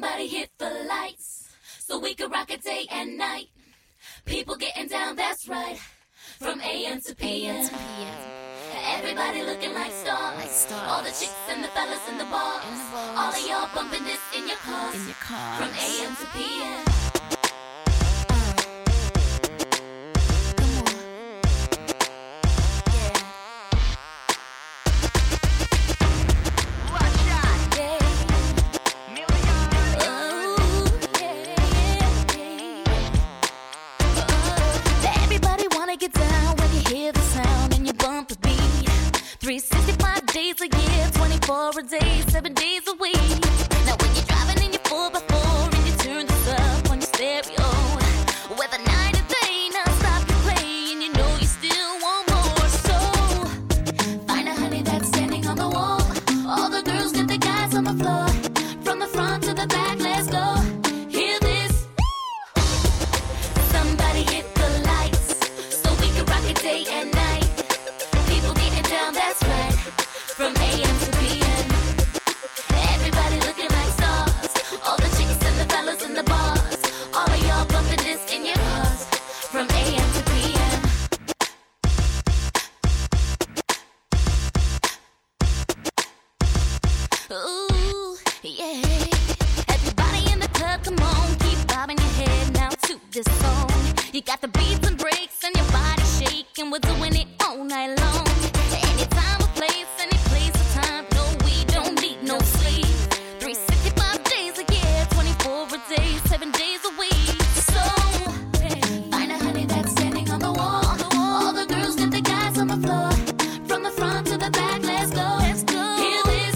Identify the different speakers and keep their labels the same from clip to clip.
Speaker 1: Somebody hit the lights so we can rock it day and night. People getting down, that's right. From AM to PM. Everybody looking like stars. All the chicks and the fellas in the bars. All of y'all bumping this in your cars. From AM to PM.
Speaker 2: Get down when you hear the sound and you bump the beat. 365 days a year, 24 a day, 7 days a week. Now when you're driving in your 4x4 and you turn this up on your stereo, whether night or day, now stop your play and you know you still want more. So find a honey that's standing on the wall. All the girls get the guys on the floor. From the front to the back, let's go. Hear this. Somebody hit the lights. Rock it day and night. People getting down, that's right. From AM to PM. Everybody looking like stars. All the chicks and the fellas in the bars. All of y'all bumping this in your cars. From AM to PM. Ooh, yeah. Everybody in the club, come on. Keep bobbing your head now to this song. You got the beats and breaks and your body shaking. We're doing it all night long. Any time or place, any place or time. No, we don't need no sleep. 365 days a year, 24 a day, 7 days a week. So find a honey that's standing on the wall. All the girls get the guys on the floor. From the front to the back, let's go. Hear this.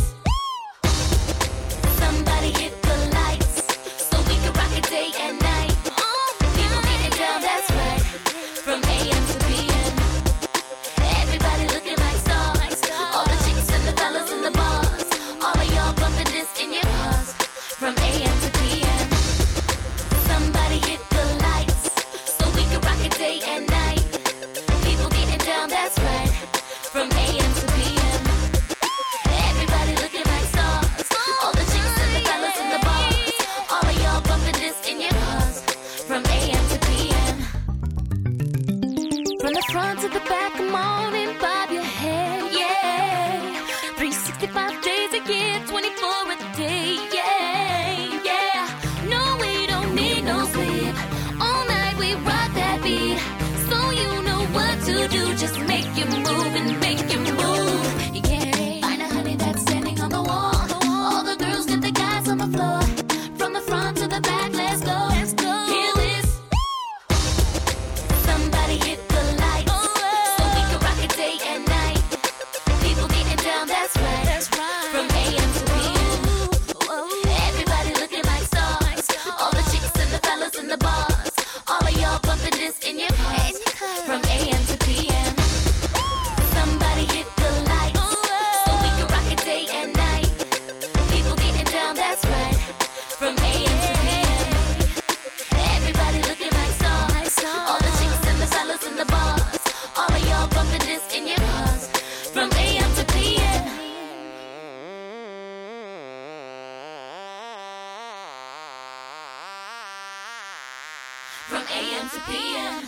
Speaker 2: Somebody hit the lights so we can rock it day and night. People getting down, that's right. From AM to PM. Everybody looking like stars. All the chicks and the fellas in the bars. All of y'all bumping this in your cars. From AM to PM. Somebody hit the lights so we can rock it day and night. People getting down, that's right. From AM to PM. Everybody looking like stars. All the chicks and the fellas in the bars. All of y'all bumping this in your cars. From AM to PM. From the front to the back, come on and bob your head, yeah. 365 days a year, 24 a day, yeah, yeah. No, we don't need no sleep. All night we rock that beat. So you know what to do, just make you move and make you move, yeah. Find a honey that's standing on the wall. All the girls get the guys on the floor. From the front to the back, let's go.